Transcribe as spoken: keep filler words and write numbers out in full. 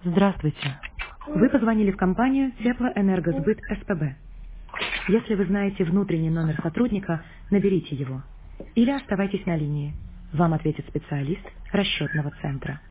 Здравствуйте. Вы позвонили в компанию Теплоэнергосбыт СПБ. Если вы знаете внутренний номер сотрудника, наберите его. Или оставайтесь на линии. Вам ответит специалист расчетного центра.